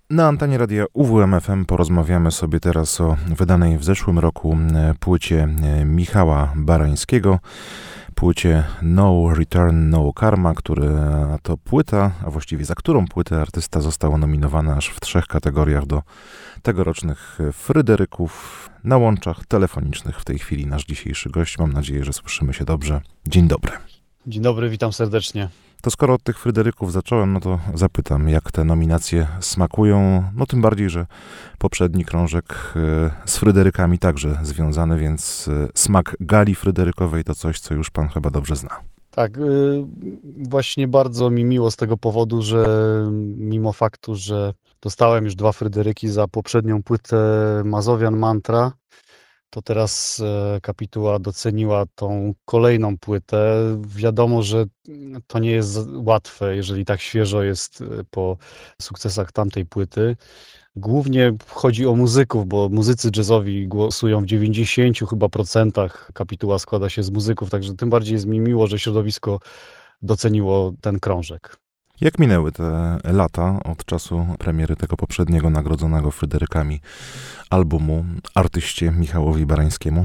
Na antenie radia UWMFM porozmawiamy sobie teraz o wydanej w zeszłym roku płycie Michała Barańskiego, płycie No Return, No Karma, która to płyta, a właściwie za którą płytę artysta został nominowany aż w 3 kategoriach do tegorocznych Fryderyków. Na łączach telefonicznych w tej chwili nasz dzisiejszy gość. Mam nadzieję, że słyszymy się dobrze. Dzień dobry. Dzień dobry, witam serdecznie. To skoro od tych Fryderyków zacząłem, no to zapytam, jak te nominacje smakują, no tym bardziej, że poprzedni krążek z Fryderykami także związany, więc smak gali fryderykowej to coś, co już pan chyba dobrze zna. Tak, właśnie bardzo mi miło z tego powodu, że mimo faktu, że dostałem już 2 Fryderyki za poprzednią płytę Mazowian Mantra, to teraz Kapituła doceniła tą kolejną płytę. Wiadomo, że to nie jest łatwe, jeżeli tak świeżo jest po sukcesach tamtej płyty. Głównie chodzi o muzyków, bo muzycy jazzowi głosują w 90 chyba procentach. Kapituła składa się z muzyków, także tym bardziej jest mi miło, że środowisko doceniło ten krążek. Jak minęły te lata od czasu premiery tego poprzedniego nagrodzonego Fryderykami albumu artyście Michałowi Barańskiemu?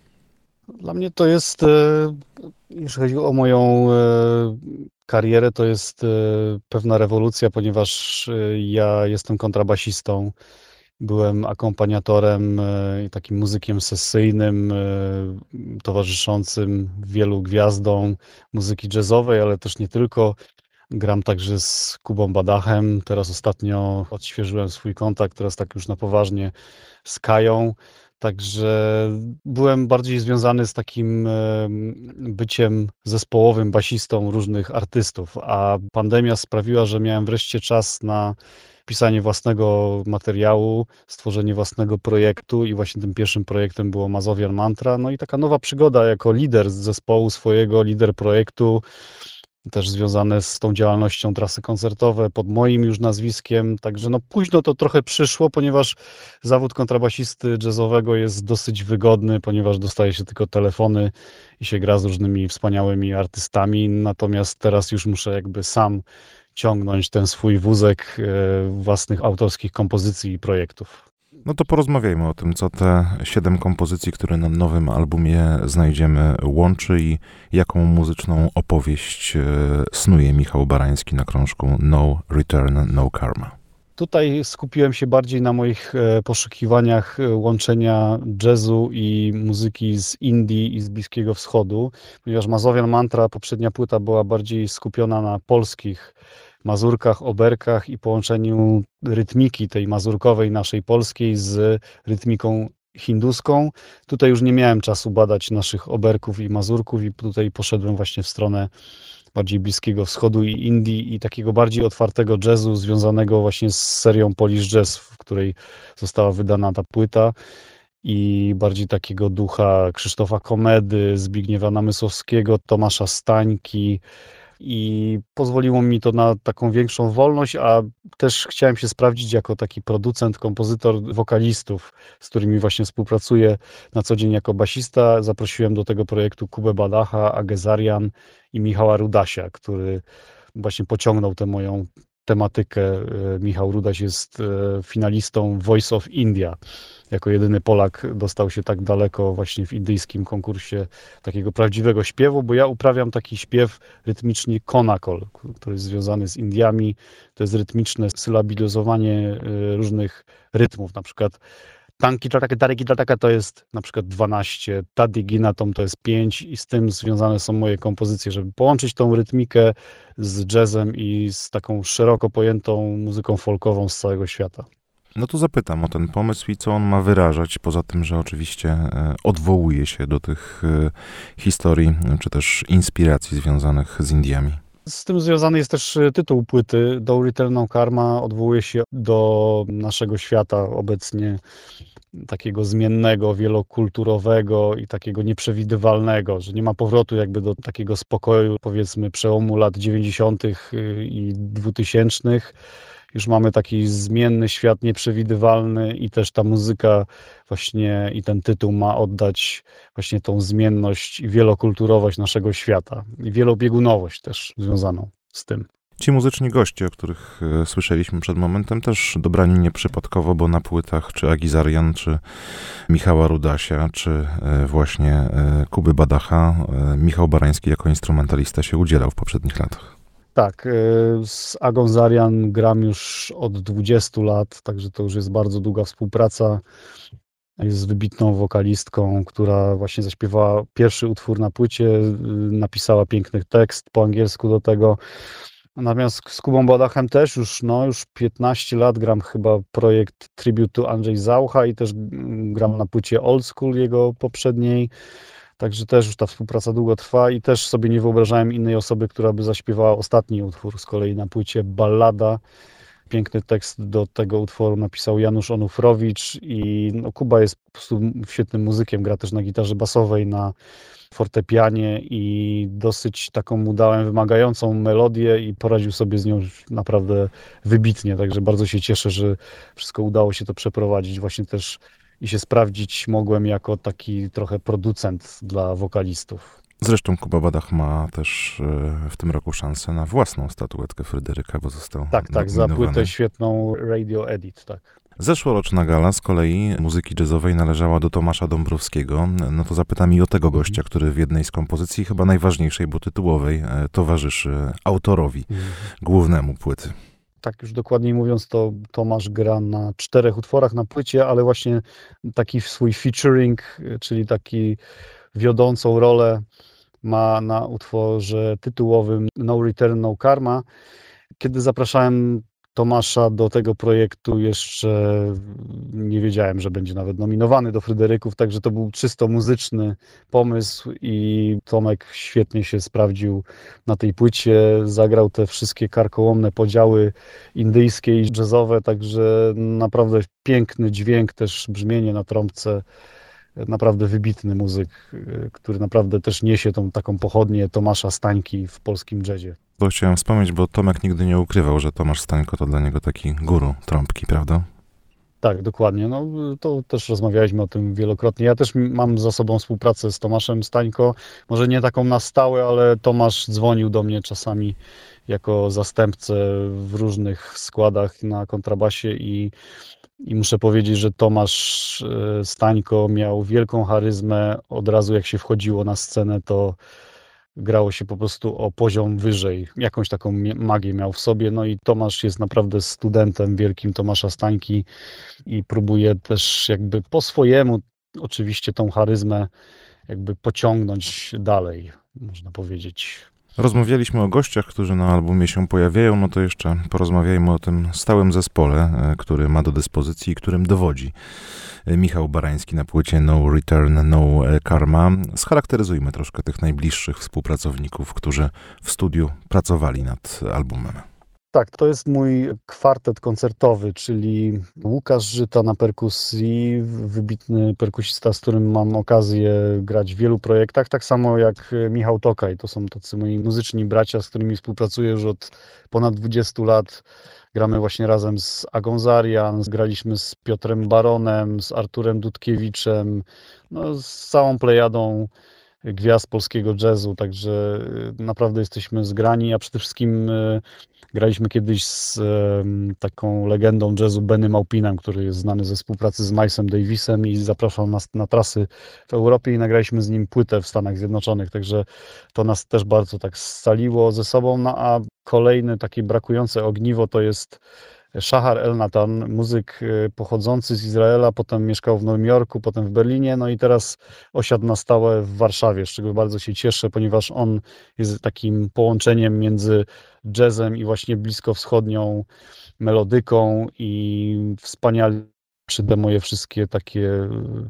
Dla mnie to jest, jeśli chodzi o moją karierę, to jest pewna rewolucja, ponieważ ja jestem kontrabasistą. Byłem akompaniatorem i takim muzykiem sesyjnym, towarzyszącym wielu gwiazdom muzyki jazzowej, ale też nie tylko. Gram także z Kubą Badachem. Teraz ostatnio odświeżyłem swój kontakt, teraz tak już na poważnie z Kają. Także byłem bardziej związany z takim byciem zespołowym basistą różnych artystów, a pandemia sprawiła, że miałem wreszcie czas na pisanie własnego materiału, stworzenie własnego projektu i właśnie tym pierwszym projektem było Mazowian Mantra. No i taka nowa przygoda jako lider z zespołu swojego, lider projektu, też związane z tą działalnością trasy koncertowe pod moim już nazwiskiem, także no późno to trochę przyszło, ponieważ zawód kontrabasisty jazzowego jest dosyć wygodny, ponieważ dostaje się tylko telefony i się gra z różnymi wspaniałymi artystami, natomiast teraz już muszę jakby sam ciągnąć ten swój wózek własnych autorskich kompozycji i projektów. No to porozmawiajmy o tym, co te 7 kompozycji, które na nowym albumie znajdziemy, łączy i jaką muzyczną opowieść snuje Michał Barański na krążku No Return, No Karma. Tutaj skupiłem się bardziej na moich poszukiwaniach łączenia jazzu i muzyki z Indii i z Bliskiego Wschodu, ponieważ Mazowian Mantra, poprzednia płyta, była bardziej skupiona na polskich mazurkach, oberkach i połączeniu rytmiki tej mazurkowej naszej polskiej z rytmiką hinduską. Tutaj już nie miałem czasu badać naszych oberków i mazurków i tutaj poszedłem właśnie w stronę bardziej Bliskiego Wschodu i Indii i takiego bardziej otwartego jazzu związanego właśnie z serią Polish Jazz, w której została wydana ta płyta, i bardziej takiego ducha Krzysztofa Komedy, Zbigniewa Namysłowskiego, Tomasza Stańki, i pozwoliło mi to na taką większą wolność, a też chciałem się sprawdzić jako taki producent, kompozytor wokalistów, z którymi właśnie współpracuję na co dzień jako basista. Zaprosiłem do tego projektu Kubę Badacha, Agę Zarian i Michała Rudasia, który właśnie pociągnął tę moją tematykę. Michał Rudaś jest finalistą Voice of India. Jako jedyny Polak dostał się tak daleko właśnie w indyjskim konkursie takiego prawdziwego śpiewu, bo ja uprawiam taki śpiew rytmicznie konakol, który jest związany z Indiami. To jest rytmiczne sylabilizowanie różnych rytmów, na przykład tanki taraki taraka to jest na przykład 12, tadiginatom to jest 5 i z tym związane są moje kompozycje, żeby połączyć tą rytmikę z jazzem i z taką szeroko pojętą muzyką folkową z całego świata. No to zapytam o ten pomysł i co on ma wyrażać, poza tym, że oczywiście odwołuje się do tych historii, czy też inspiracji związanych z Indiami. Z tym związany jest też tytuł płyty. No Return, No Karma odwołuje się do naszego świata obecnie takiego zmiennego, wielokulturowego i takiego nieprzewidywalnego, że nie ma powrotu jakby do takiego spokoju, powiedzmy, przełomu lat 90. i 2000. Już mamy taki zmienny świat, nieprzewidywalny i też ta muzyka właśnie i ten tytuł ma oddać właśnie tą zmienność i wielokulturowość naszego świata i wielobiegunowość też związaną z tym. Ci muzyczni goście, o których słyszeliśmy przed momentem, też dobrani nieprzypadkowo, bo na płytach czy Agizarian, czy Michała Rudasia, czy właśnie Kuby Badacha, Michał Barański jako instrumentalista się udzielał w poprzednich latach. Tak, z Agą Zarian gram już od 20 lat, także to już jest bardzo długa współpraca. Jest wybitną wokalistką, która właśnie zaśpiewała pierwszy utwór na płycie, napisała piękny tekst po angielsku do tego. Natomiast z Kubą Badachem też już 15 lat gram chyba projekt Tribute to Andrzej Zaucha i też gram na płycie Old School jego poprzedniej. Także też już ta współpraca długo trwa i też sobie nie wyobrażałem innej osoby, która by zaśpiewała ostatni utwór z kolei na płycie Ballada. Piękny tekst do tego utworu napisał Janusz Onufrowicz i Kuba jest po prostu świetnym muzykiem, gra też na gitarze basowej, na fortepianie i dosyć taką mu dałem wymagającą melodię i poradził sobie z nią naprawdę wybitnie, także bardzo się cieszę, że wszystko udało się to przeprowadzić właśnie też i się sprawdzić mogłem jako taki trochę producent dla wokalistów. Zresztą Kuba Badach ma też w tym roku szansę na własną statuetkę Fryderyka, bo został Tak, za płytę świetną Radio Edit, tak. Zeszłoroczna gala z kolei muzyki jazzowej należała do Tomasza Dąbrowskiego. No to zapytam i o tego gościa, który w jednej z kompozycji, chyba najważniejszej, bo tytułowej, towarzyszy autorowi głównemu płyty. Tak już dokładniej mówiąc, to Tomasz gra na 4 utworach na płycie, ale właśnie taki swój featuring, czyli taki wiodącą rolę ma na utworze tytułowym No Return, No Karma. Kiedy zapraszałem Tomasza do tego projektu, jeszcze nie wiedziałem, że będzie nawet nominowany do Fryderyków, także to był czysto muzyczny pomysł i Tomek świetnie się sprawdził na tej płycie, zagrał te wszystkie karkołomne podziały indyjskie i jazzowe, także naprawdę piękny dźwięk, też brzmienie na trąbce. Naprawdę wybitny muzyk, który naprawdę też niesie tą taką pochodnię Tomasza Stańki w polskim jazzie. To chciałem wspomnieć, bo Tomek nigdy nie ukrywał, że Tomasz Stańko to dla niego taki guru trąbki, prawda? Tak, dokładnie. No, to też rozmawialiśmy o tym wielokrotnie. Ja też mam za sobą współpracę z Tomaszem Stańko. Może nie taką na stałe, ale Tomasz dzwonił do mnie czasami jako zastępcę w różnych składach na kontrabasie i muszę powiedzieć, że Tomasz Stańko miał wielką charyzmę. Od razu jak się wchodziło na scenę, to grało się po prostu o poziom wyżej. Jakąś taką magię miał w sobie. No i Tomasz jest naprawdę studentem wielkim Tomasza Stańki i próbuje też jakby po swojemu oczywiście tą charyzmę jakby pociągnąć dalej, można powiedzieć. Rozmawialiśmy o gościach, którzy na albumie się pojawiają, no to jeszcze porozmawiajmy o tym stałym zespole, który ma do dyspozycji i którym dowodzi Michał Barański na płycie No Return, No Karma. Scharakteryzujmy troszkę tych najbliższych współpracowników, którzy w studiu pracowali nad albumem. Tak, to jest mój kwartet koncertowy, czyli Łukasz Żyta na perkusji, wybitny perkusista, z którym mam okazję grać w wielu projektach, tak samo jak Michał Tokaj. To są tacy moi muzyczni bracia, z którymi współpracuję już od ponad 20 lat. Gramy właśnie razem z Agą Zarian, graliśmy z Piotrem Baronem, z Arturem Dudkiewiczem, no, z całą plejadą gwiazd polskiego jazzu, także naprawdę jesteśmy zgrani, a przede wszystkim graliśmy kiedyś z taką legendą jazzu Bennym Maupinem, który jest znany ze współpracy z Milesem Davisem i zapraszał nas na trasy w Europie i nagraliśmy z nim płytę w Stanach Zjednoczonych, także to nas też bardzo tak scaliło ze sobą, no a kolejne takie brakujące ogniwo to jest Shahar El-Natan, muzyk pochodzący z Izraela, potem mieszkał w Nowym Jorku, potem w Berlinie, no i teraz osiadł na stałe w Warszawie, z czego bardzo się cieszę, ponieważ on jest takim połączeniem między jazzem i właśnie bliskowschodnią melodyką i wspaniale przyda moje wszystkie takie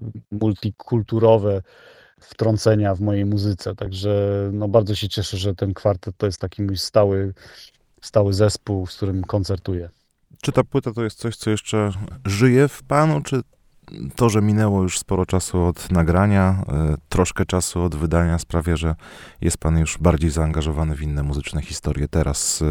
multikulturowe wtrącenia w mojej muzyce, także no bardzo się cieszę, że ten kwartet to jest taki mój stały zespół, z którym koncertuję. Czy ta płyta to jest coś, co jeszcze żyje w panu, czy to, że minęło już sporo czasu od nagrania, troszkę czasu od wydania sprawia, że jest pan już bardziej zaangażowany w inne muzyczne historie teraz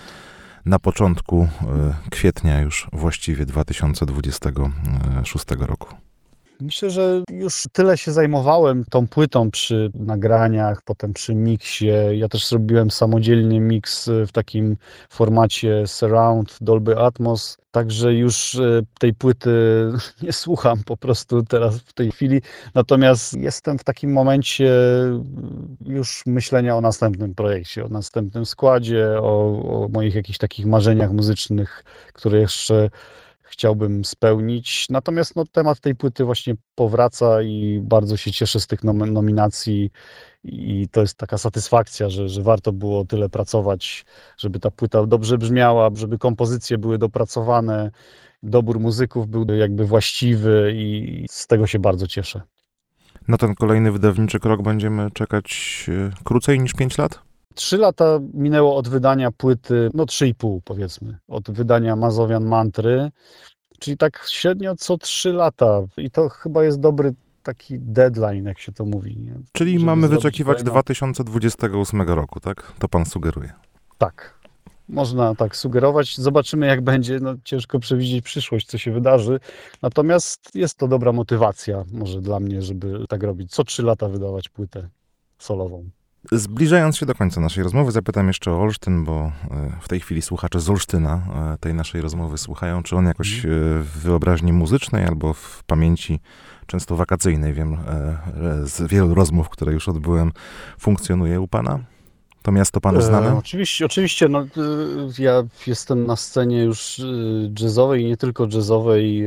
na początku kwietnia już właściwie 2026 roku? Myślę, że już tyle się zajmowałem tą płytą przy nagraniach, potem przy miksie. Ja też zrobiłem samodzielnie miks w takim formacie surround, Dolby Atmos, także już tej płyty nie słucham po prostu teraz w tej chwili. Natomiast jestem w takim momencie już myślenia o następnym projekcie, o następnym składzie, o moich jakichś takich marzeniach muzycznych, które jeszcze chciałbym spełnić. Natomiast temat tej płyty właśnie powraca i bardzo się cieszę z tych nominacji i to jest taka satysfakcja, że warto było tyle pracować, żeby ta płyta dobrze brzmiała, żeby kompozycje były dopracowane, dobór muzyków był jakby właściwy i z tego się bardzo cieszę. Na ten kolejny wydawniczy krok będziemy czekać krócej niż 5 lat? 3 lata minęło od wydania płyty, 3,5 powiedzmy, od wydania Mazowian Mantry, czyli tak średnio co 3 lata i to chyba jest dobry taki deadline, jak się to mówi. Nie? Czyli Żeby mamy zrobić wyczekiwać kolejną... 2028 roku, tak? To pan sugeruje. Tak, można tak sugerować. Zobaczymy jak będzie, ciężko przewidzieć przyszłość, co się wydarzy. Natomiast jest to dobra motywacja może dla mnie, żeby tak robić. Co 3 lata wydawać płytę solową. Zbliżając się do końca naszej rozmowy, zapytam jeszcze o Olsztyn, bo w tej chwili słuchacze z Olsztyna tej naszej rozmowy słuchają. Czy on jakoś w wyobraźni muzycznej albo w pamięci często wakacyjnej, wiem z wielu rozmów, które już odbyłem, funkcjonuje u pana? To miasto panu znane? Oczywiście. Ja jestem na scenie już jazzowej i nie tylko jazzowej.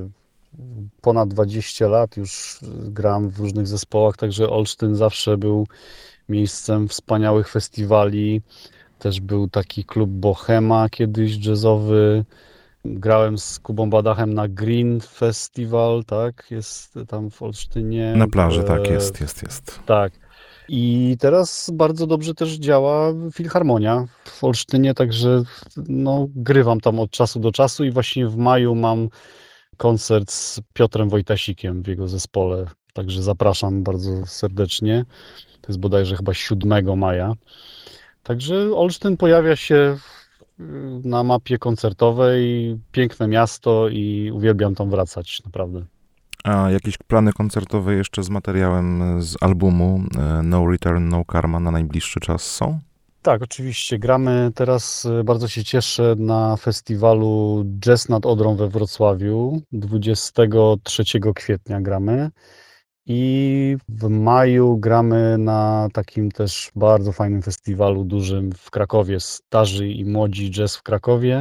Ponad 20 lat już gram w różnych zespołach, także Olsztyn zawsze był miejscem wspaniałych festiwali. Też był taki klub Bohema kiedyś jazzowy. Grałem z Kubą Badachem na Green Festival, tak? Jest tam w Olsztynie. Na plaży, tak, jest. Tak. I teraz bardzo dobrze też działa Filharmonia w Olsztynie, także grywam tam od czasu do czasu i właśnie w maju mam koncert z Piotrem Wojtasikiem w jego zespole, także zapraszam bardzo serdecznie. To jest bodajże chyba 7 maja. Także Olsztyn pojawia się na mapie koncertowej, piękne miasto i uwielbiam tam wracać, naprawdę. A jakieś plany koncertowe jeszcze z materiałem z albumu No Return, No Karma na najbliższy czas są? Tak, oczywiście. Gramy teraz, bardzo się cieszę, na festiwalu Jazz nad Odrą we Wrocławiu. 23 kwietnia gramy. I w maju gramy na takim też bardzo fajnym festiwalu dużym w Krakowie, Starzy i Młodzi Jazz w Krakowie.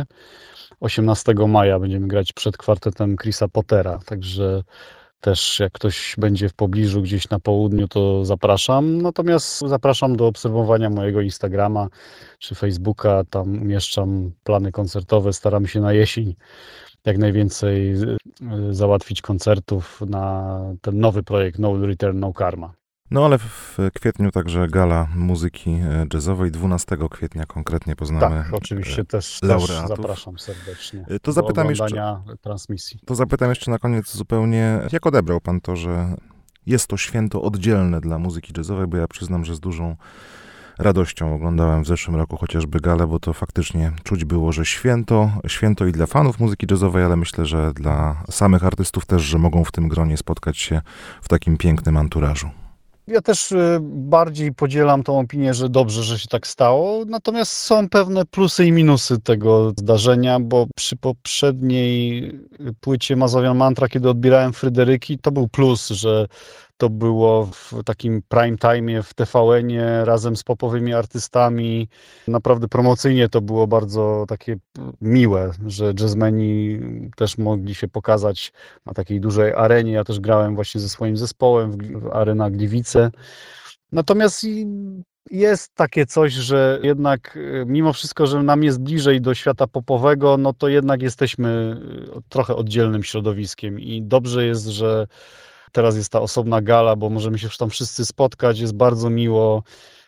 18 maja będziemy grać przed kwartetem Chrisa Pottera, także też jak ktoś będzie w pobliżu gdzieś na południu, to zapraszam. Natomiast zapraszam do obserwowania mojego Instagrama czy Facebooka, tam umieszczam plany koncertowe, staramy się na jesień jak najwięcej załatwić koncertów na ten nowy projekt No Return, No Karma. No ale w kwietniu także gala muzyki jazzowej, 12 kwietnia konkretnie poznamy Tak, oczywiście też zapraszam serdecznie to zapytam oglądania transmisji. To zapytam jeszcze na koniec zupełnie, jak odebrał pan to, że jest to święto oddzielne dla muzyki jazzowej, bo ja przyznam, że z dużą radością oglądałem w zeszłym roku chociażby galę, bo to faktycznie czuć było, że święto i dla fanów muzyki jazzowej, ale myślę, że dla samych artystów też, że mogą w tym gronie spotkać się w takim pięknym anturażu. Ja też bardziej podzielam tą opinię, że dobrze, że się tak stało, natomiast są pewne plusy i minusy tego zdarzenia, bo przy poprzedniej płycie Mazowian Mantra, kiedy odbierałem Fryderyki, to był plus, że to było w takim prime time'ie w TVN-ie razem z popowymi artystami. Naprawdę promocyjnie to było bardzo takie miłe, że jazzmeni też mogli się pokazać na takiej dużej arenie. Ja też grałem właśnie ze swoim zespołem w Arena Gliwice. Natomiast jest takie coś, że jednak mimo wszystko, że nam jest bliżej do świata popowego, no to jednak jesteśmy trochę oddzielnym środowiskiem i dobrze jest, że teraz jest ta osobna gala, bo możemy się tam wszyscy spotkać, jest bardzo miło,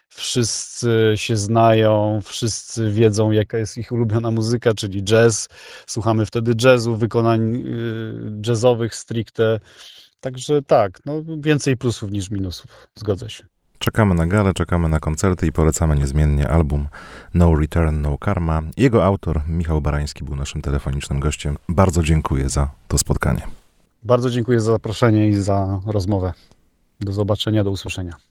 wszyscy się znają, wszyscy wiedzą, jaka jest ich ulubiona muzyka, czyli jazz. Słuchamy wtedy jazzu, wykonań jazzowych stricte. Także tak, więcej plusów niż minusów, zgodzę się. Czekamy na galę, czekamy na koncerty i polecamy niezmiennie album No Return, No Karma. Jego autor, Michał Barański, był naszym telefonicznym gościem. Bardzo dziękuję za to spotkanie. Bardzo dziękuję za zaproszenie i za rozmowę. Do zobaczenia, do usłyszenia.